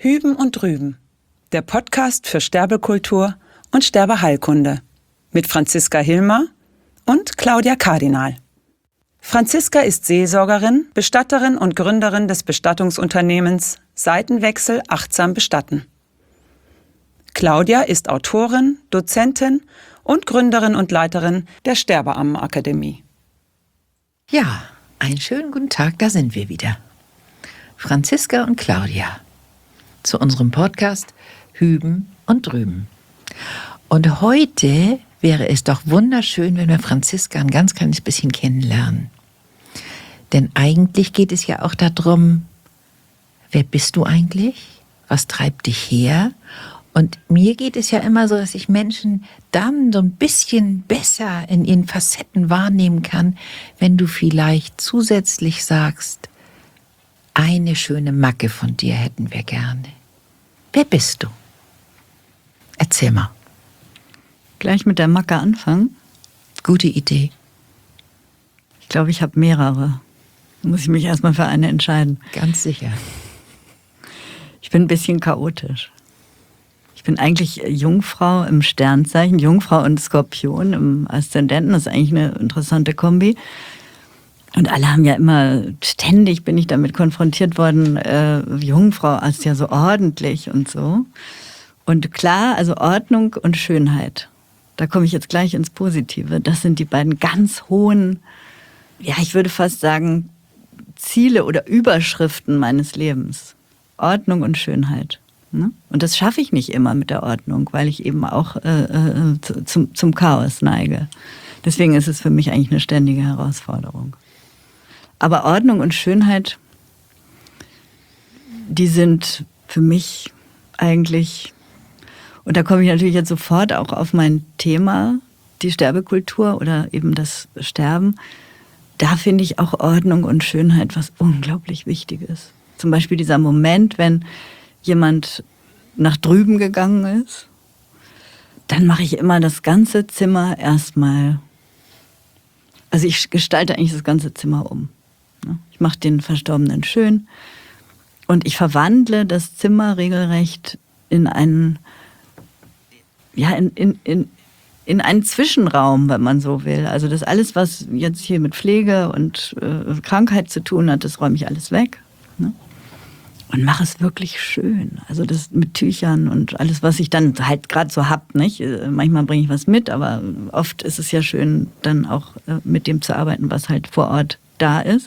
Hüben und Drüben, der Podcast für Sterbekultur und Sterbeheilkunde mit Franziska Hilmer und Claudia Kardinal. Franziska ist Seelsorgerin, Bestatterin und Gründerin des Bestattungsunternehmens Seitenwechsel achtsam bestatten. Claudia ist Autorin, Dozentin und Gründerin und Leiterin der Sterbeammenakademie. Ja, einen schönen guten Tag, da sind wir wieder. Franziska und Claudia zu unserem Podcast Hüben und Drüben. Und heute wäre es doch wunderschön, wenn wir Franziska ein ganz kleines bisschen kennenlernen. Denn eigentlich geht es ja auch darum, wer bist du eigentlich? Was treibt dich her? Und mir geht es ja immer so, dass ich Menschen dann so ein bisschen besser in ihren Facetten wahrnehmen kann, wenn du vielleicht zusätzlich sagst, eine schöne Macke von dir hätten wir gerne. Wer bist du? Erzähl mal. Gleich mit der Macke anfangen? Gute Idee. Ich glaube, ich habe mehrere. Da muss ich mich erstmal für eine entscheiden. Ganz sicher. Ich bin ein bisschen chaotisch. Ich bin eigentlich Jungfrau im Sternzeichen, Jungfrau und Skorpion im Aszendenten. Das ist eigentlich eine interessante Kombi. Und alle haben ja immer, ständig bin ich damit konfrontiert worden, Jungfrau ist ja so ordentlich und so. Und klar, also Ordnung und Schönheit. Da komme ich jetzt gleich ins Positive. Das sind die beiden ganz hohen, ja, ich würde fast sagen, Ziele oder Überschriften meines Lebens. Ordnung und Schönheit. Ne? Und das schaffe ich nicht immer mit der Ordnung, weil ich eben auch zum Chaos neige. Deswegen ist es für mich eigentlich eine ständige Herausforderung. Aber Ordnung und Schönheit, die sind für mich eigentlich, und da komme ich natürlich jetzt sofort auch auf mein Thema, die Sterbekultur oder eben das Sterben, da finde ich auch Ordnung und Schönheit was unglaublich Wichtiges. Zum Beispiel dieser Moment, wenn jemand nach drüben gegangen ist, dann mache ich immer das ganze Zimmer erstmal, also ich gestalte eigentlich das ganze Zimmer um. Ich mache den Verstorbenen schön und ich verwandle das Zimmer regelrecht in einen, ja, in einen Zwischenraum, wenn man so will. Also das alles, was jetzt hier mit Pflege und Krankheit zu tun hat, das räume ich alles weg. Ne? Und mache es wirklich schön. Also das mit Tüchern und alles, was ich dann halt gerade so hab, nicht? Manchmal bringe ich was mit, aber oft ist es ja schön, dann auch mit dem zu arbeiten, was halt vor Ort da ist.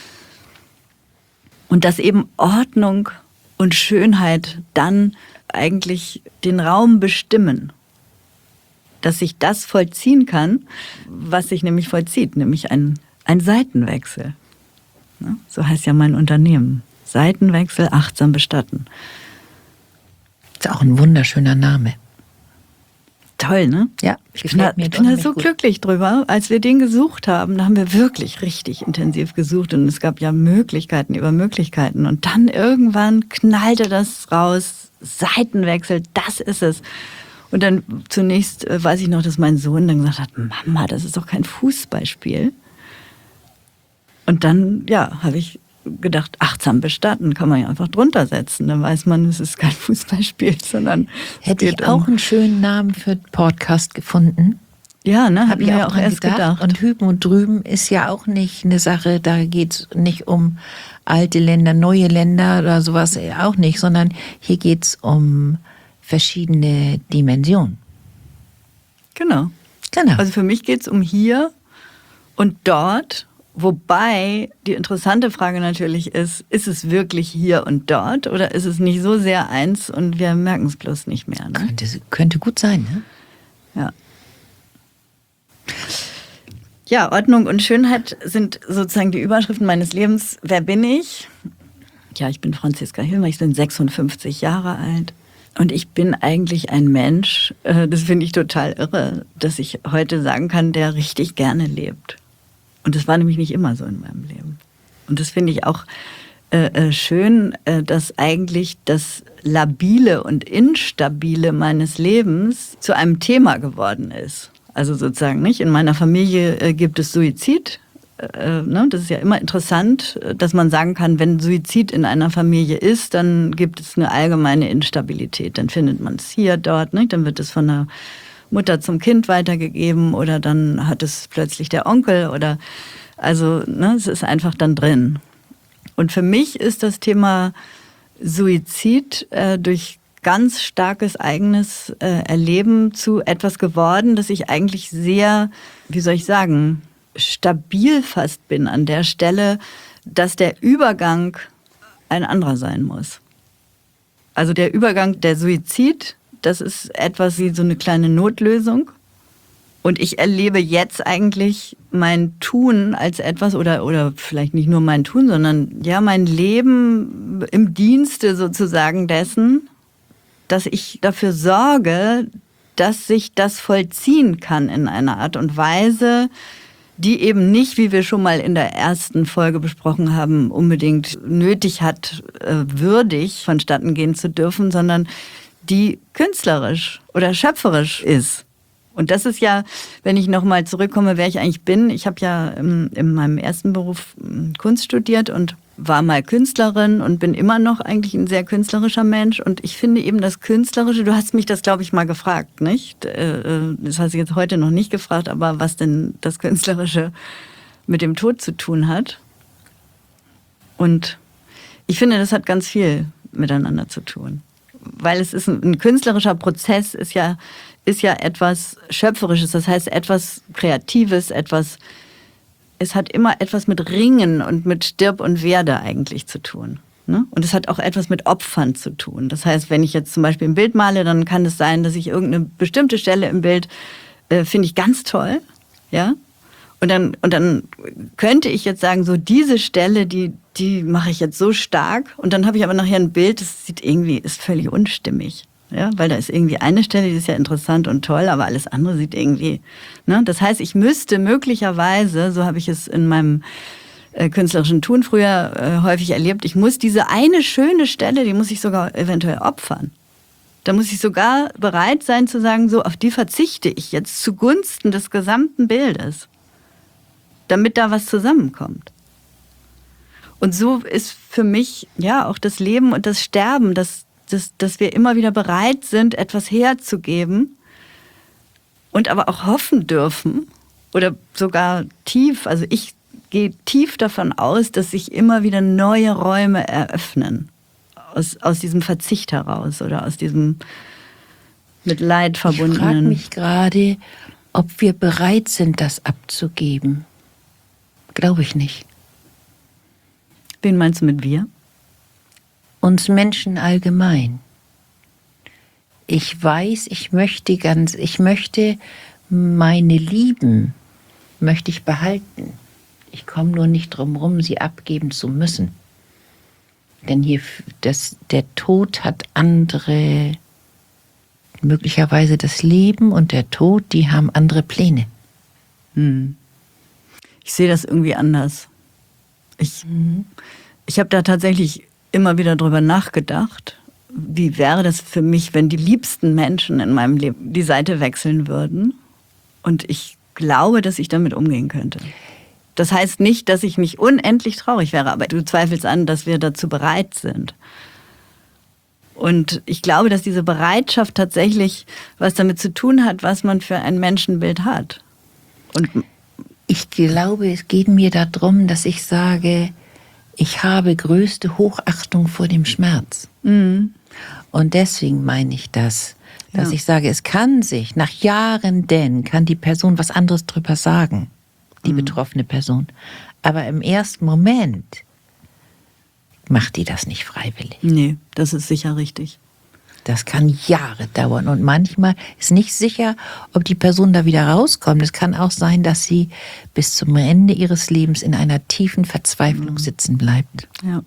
Und dass eben Ordnung und Schönheit dann eigentlich den Raum bestimmen. Dass sich das vollziehen kann, was sich nämlich vollzieht, nämlich ein Seitenwechsel. So heißt ja mein Unternehmen. Seitenwechsel achtsam bestatten. Ist auch ein wunderschöner Name. Toll, ne? Ja, ich bin da so glücklich drüber. Als wir den gesucht haben, da haben wir wirklich richtig intensiv gesucht und es gab ja Möglichkeiten über Möglichkeiten. Und dann irgendwann knallte das raus, Seitenwechsel, das ist es. Und dann zunächst weiß ich noch, dass mein Sohn dann gesagt hat, Mama, das ist doch kein Fußballspiel. Und dann, ja, habe ich gedacht, achtsam bestatten kann man ja einfach drunter setzen. Dann weiß man, es ist kein Fußballspiel, sondern hätte ich auch einen schönen Namen für Podcast gefunden. Ja, ne, habe ich mir auch erst gedacht. Und Hüben und Drüben ist ja auch nicht eine Sache, da geht es nicht um alte Länder, neue Länder oder sowas auch nicht, sondern hier geht es um verschiedene Dimensionen. Genau. Also für mich geht es um hier und dort. Wobei die interessante Frage natürlich ist es wirklich hier und dort oder ist es nicht so sehr eins und wir merken es bloß nicht mehr? Ne? Könnte gut sein, ne? Ja. Ja, Ordnung und Schönheit sind sozusagen die Überschriften meines Lebens. Wer bin ich? Ja, ich bin Franziska Hilmer, ich bin 56 Jahre alt. Und ich bin eigentlich ein Mensch, das finde ich total irre, dass ich heute sagen kann, der richtig gerne lebt. Und das war nämlich nicht immer so in meinem Leben. Und das finde ich auch schön, dass eigentlich das Labile und Instabile meines Lebens zu einem Thema geworden ist. Also sozusagen nicht. In meiner Familie gibt es Suizid. das ist ja immer interessant, dass man sagen kann, wenn Suizid in einer Familie ist, dann gibt es eine allgemeine Instabilität. Dann findet man es hier, dort, ne? Dann wird es von der Mutter zum Kind weitergegeben oder dann hat es plötzlich der Onkel oder also es ist einfach dann drin. Und für mich ist das Thema Suizid durch ganz starkes eigenes Erleben zu etwas geworden, dass ich eigentlich sehr, wie soll ich sagen, stabil fast bin an der Stelle, dass der Übergang ein anderer sein muss. Also der Übergang, der Suizid, das ist etwas wie so eine kleine Notlösung. Und ich erlebe jetzt eigentlich mein Tun als etwas, oder vielleicht nicht nur mein Tun, sondern ja mein Leben im Dienste sozusagen dessen, dass ich dafür sorge, dass sich das vollziehen kann in einer Art und Weise, die eben nicht, wie wir schon mal in der ersten Folge besprochen haben, unbedingt nötig hat, würdig vonstatten gehen zu dürfen, sondern die künstlerisch oder schöpferisch ist. Und das ist ja, wenn ich nochmal zurückkomme, wer ich eigentlich bin. Ich habe ja in meinem ersten Beruf Kunst studiert und war mal Künstlerin und bin immer noch eigentlich ein sehr künstlerischer Mensch. Und ich finde eben das Künstlerische, du hast mich das, glaube ich, mal gefragt, nicht? Das hast du jetzt heute noch nicht gefragt, aber was denn das Künstlerische mit dem Tod zu tun hat. Und ich finde, das hat ganz viel miteinander zu tun. Weil es ist ein künstlerischer Prozess, ist ja etwas Schöpferisches, das heißt etwas Kreatives, es hat immer etwas mit Ringen und mit Stirb und Werde eigentlich zu tun. Ne? Und es hat auch etwas mit Opfern zu tun. Das heißt, wenn ich jetzt zum Beispiel ein Bild male, dann kann es sein, dass ich irgendeine bestimmte Stelle im Bild finde ich ganz toll, ja. Und dann könnte ich jetzt sagen, so diese Stelle, die mache ich jetzt so stark. Und dann habe ich aber nachher ein Bild, das ist völlig unstimmig. Ja, weil da ist irgendwie eine Stelle, die ist ja interessant und toll, aber alles andere sieht irgendwie, ne? Das heißt, ich müsste möglicherweise, so habe ich es in meinem künstlerischen Tun früher häufig erlebt, ich muss diese eine schöne Stelle, die muss ich sogar eventuell opfern. Da muss ich sogar bereit sein zu sagen, so, auf die verzichte ich jetzt zugunsten des gesamten Bildes, damit da was zusammenkommt. Und so ist für mich ja auch das Leben und das Sterben, dass wir immer wieder bereit sind, etwas herzugeben und aber auch hoffen dürfen oder sogar tief, also ich gehe tief davon aus, dass sich immer wieder neue Räume eröffnen aus diesem Verzicht heraus oder aus diesem mit Leid verbundenen. Ich frage mich gerade, ob wir bereit sind, das abzugeben. Glaube ich nicht. Wen meinst du mit wir? Uns Menschen allgemein. Ich weiß, ich möchte meine Lieben möchte ich behalten. Ich komme nur nicht drum rum, sie abgeben zu müssen. Denn der Tod hat andere, möglicherweise das Leben und der Tod, die haben andere Pläne. Ich sehe das irgendwie anders. Ich habe da tatsächlich immer wieder drüber nachgedacht, wie wäre das für mich, wenn die liebsten Menschen in meinem Leben die Seite wechseln würden. Und ich glaube, dass ich damit umgehen könnte. Das heißt nicht, dass ich nicht unendlich traurig wäre, aber du zweifelst an, dass wir dazu bereit sind. Und ich glaube, dass diese Bereitschaft tatsächlich was damit zu tun hat, was man für ein Menschenbild hat. Und ich glaube, es geht mir darum, dass ich sage, ich habe größte Hochachtung vor dem Schmerz. Und deswegen meine ich das, dass ich sage, es kann sich, nach Jahren kann die Person was anderes drüber sagen, die betroffene Person. Aber im ersten Moment macht die das nicht freiwillig. Nee, das ist sicher richtig. Das kann Jahre dauern und manchmal ist nicht sicher, ob die Person da wieder rauskommt. Es kann auch sein, dass sie bis zum Ende ihres Lebens in einer tiefen Verzweiflung sitzen bleibt. Ja.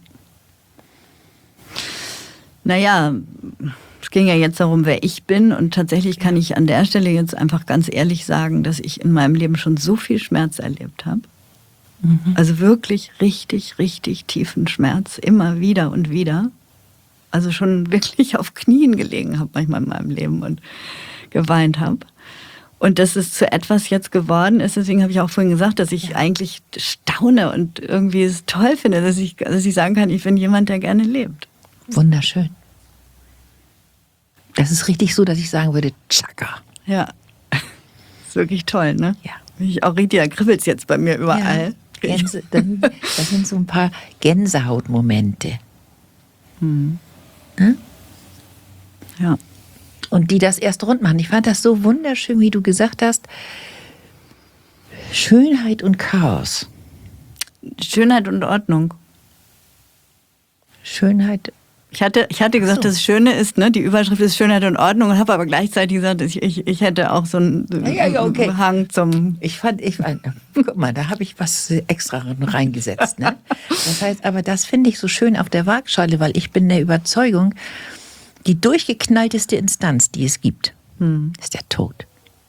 Naja, es ging ja jetzt darum, wer ich bin und tatsächlich kann ich an der Stelle jetzt einfach ganz ehrlich sagen, dass ich in meinem Leben schon so viel Schmerz erlebt habe. Also wirklich richtig, richtig tiefen Schmerz, immer wieder und wieder. Also schon wirklich auf Knien gelegen habe manchmal in meinem Leben und geweint habe. Und dass es zu etwas jetzt geworden ist, deswegen habe ich auch vorhin gesagt, dass ich eigentlich staune und irgendwie es toll finde, dass ich sagen kann, ich bin jemand, der gerne lebt. Wunderschön. Das ist richtig so, dass ich sagen würde, tschakka. Ja, ist wirklich toll, ne? Ja. Ich auch richtig, da kribbelt's jetzt bei mir überall. Ja, das sind so ein paar Gänsehautmomente. Hm. Ne? Ja. Und die das erst rund machen. Ich fand das so wunderschön, wie du gesagt hast. Schönheit und Chaos. Schönheit und Ordnung. Schönheit. Ich hatte gesagt, das Schöne ist, ne, die Überschrift ist Schönheit und Ordnung und habe aber gleichzeitig gesagt, ich hätte auch so einen okay. Hang zum... Guck mal, da habe ich was extra reingesetzt. Ne? Das heißt, aber das finde ich so schön auf der Waagschale, weil ich bin der Überzeugung, die durchgeknallteste Instanz, die es gibt, ist der Tod.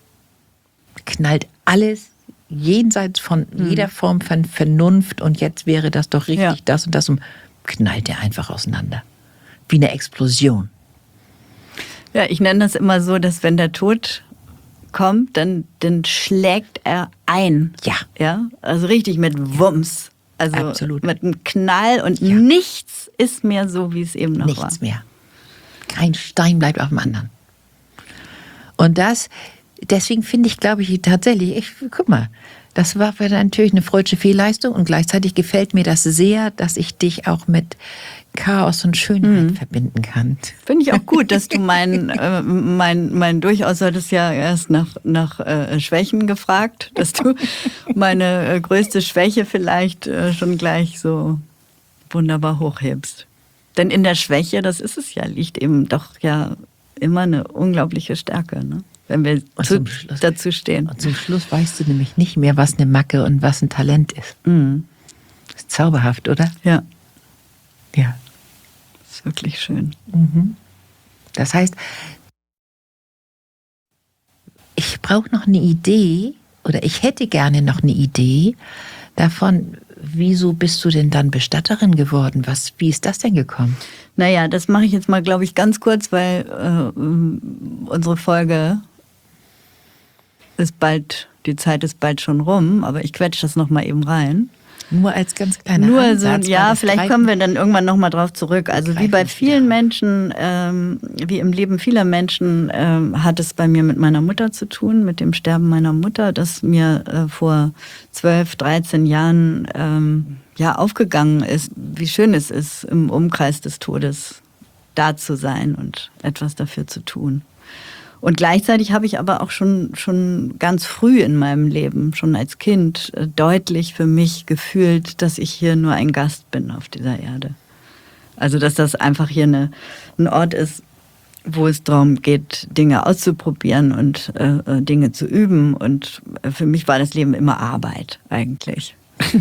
Knallt alles jenseits von jeder Form von Vernunft und jetzt wäre das doch richtig, das und das, und knallt der einfach auseinander. Wie eine Explosion. Ja, ich nenne das immer so, dass wenn der Tod kommt, dann schlägt er ein. Ja. Also richtig mit Wumms. Also absolut. Mit einem Knall und nichts ist mehr so, wie es eben noch war. Nichts mehr. Kein Stein bleibt auf dem anderen. Und deswegen finde ich, glaube ich, tatsächlich, guck mal, das war natürlich eine freudsche Fehlleistung und gleichzeitig gefällt mir das sehr, dass ich dich auch mit Chaos und Schönheit verbinden kann. Finde ich auch gut, dass du mein durchaus solltest ja erst nach Schwächen gefragt, dass du meine größte Schwäche vielleicht schon gleich so wunderbar hochhebst. Denn in der Schwäche, das ist es ja, liegt eben doch ja immer eine unglaubliche Stärke, ne? Wenn wir dazu stehen. Und zum Schluss weißt du nämlich nicht mehr, was eine Macke und was ein Talent ist. Mhm. Ist zauberhaft, oder? Ja. Ja. Ist wirklich schön. Mhm. Das heißt, ich brauche noch eine Idee, oder ich hätte gerne noch eine Idee davon, wieso bist du denn dann Bestatterin geworden? Wie ist das denn gekommen? Naja, das mache ich jetzt mal, glaube ich, ganz kurz, weil unsere Folge die Zeit ist bald schon rum, aber ich quetsche das noch mal eben rein. Nur als ganz kleiner Ansatz. Ja, vielleicht kommen wir dann irgendwann noch mal drauf zurück. Also wie bei vielen Menschen, wie im Leben vieler Menschen, hat es bei mir mit meiner Mutter zu tun, mit dem Sterben meiner Mutter, das mir vor 12, 13 Jahren aufgegangen ist, wie schön es ist, im Umkreis des Todes da zu sein und etwas dafür zu tun. Und gleichzeitig habe ich aber auch schon ganz früh in meinem Leben, schon als Kind, deutlich für mich gefühlt, dass ich hier nur ein Gast bin auf dieser Erde. Also dass das einfach hier ein Ort ist, wo es darum geht, Dinge auszuprobieren und Dinge zu üben. Und für mich war das Leben immer Arbeit eigentlich.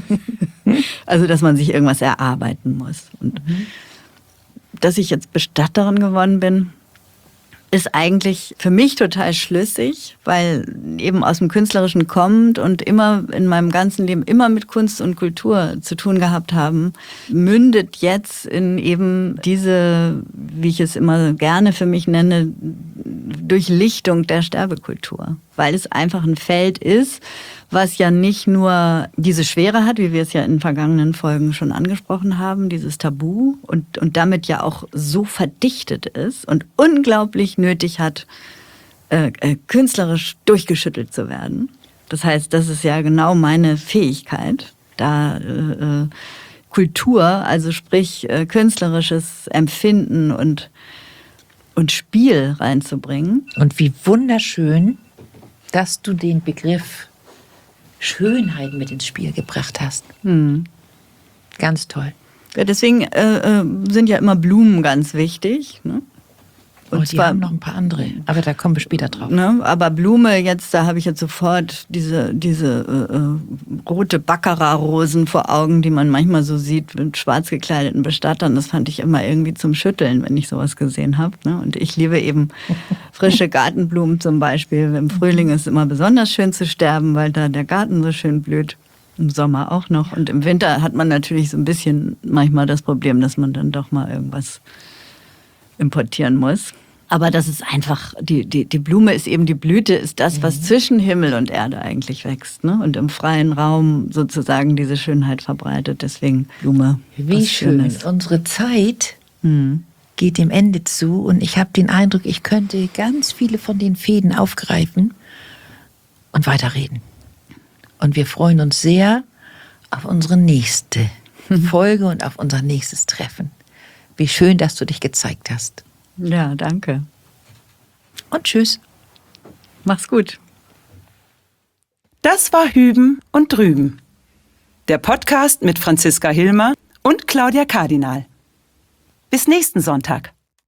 Also dass man sich irgendwas erarbeiten muss. Und dass ich jetzt Bestatterin geworden bin, ist eigentlich für mich total schlüssig, weil eben aus dem Künstlerischen kommt und immer in meinem ganzen Leben immer mit Kunst und Kultur zu tun gehabt haben, mündet jetzt in eben diese, wie ich es immer gerne für mich nenne, Durchlichtung der Sterbekultur. Weil es einfach ein Feld ist, was ja nicht nur diese Schwere hat, wie wir es ja in vergangenen Folgen schon angesprochen haben, dieses Tabu und damit ja auch so verdichtet ist und unglaublich nötig hat, künstlerisch durchgeschüttelt zu werden. Das heißt, das ist ja genau meine Fähigkeit, da Kultur, also sprich künstlerisches Empfinden und Spiel reinzubringen. Und wie wunderschön, dass du den Begriff Schönheit mit ins Spiel gebracht hast. Ganz toll. Ja, deswegen sind ja immer Blumen ganz wichtig. Ne? Und zwar haben noch ein paar andere, aber da kommen wir später drauf. Ne? Aber Blume jetzt, da habe ich jetzt sofort diese rote Baccarat-Rosen vor Augen, die man manchmal so sieht mit schwarz gekleideten Bestattern. Das fand ich immer irgendwie zum Schütteln, wenn ich sowas gesehen habe. Ne? Und ich liebe eben frische Gartenblumen zum Beispiel. Im Frühling ist es immer besonders schön zu sterben, weil da der Garten so schön blüht. Im Sommer auch noch. Und im Winter hat man natürlich so ein bisschen manchmal das Problem, dass man dann doch mal irgendwas importieren muss. Aber das ist einfach, die Blume ist eben, die Blüte ist das, was zwischen Himmel und Erde eigentlich wächst, ne? Und im freien Raum sozusagen diese Schönheit verbreitet. Deswegen Blume. Wie schön. Unsere Zeit geht dem Ende zu und ich habe den Eindruck, ich könnte ganz viele von den Fäden aufgreifen und weiterreden. Und wir freuen uns sehr auf unsere nächste Folge und auf unser nächstes Treffen. Wie schön, dass du dich gezeigt hast. Ja, danke. Und tschüss. Mach's gut. Das war Hüben und Drüben. Der Podcast mit Franziska Hilmer und Claudia Kardinal. Bis nächsten Sonntag.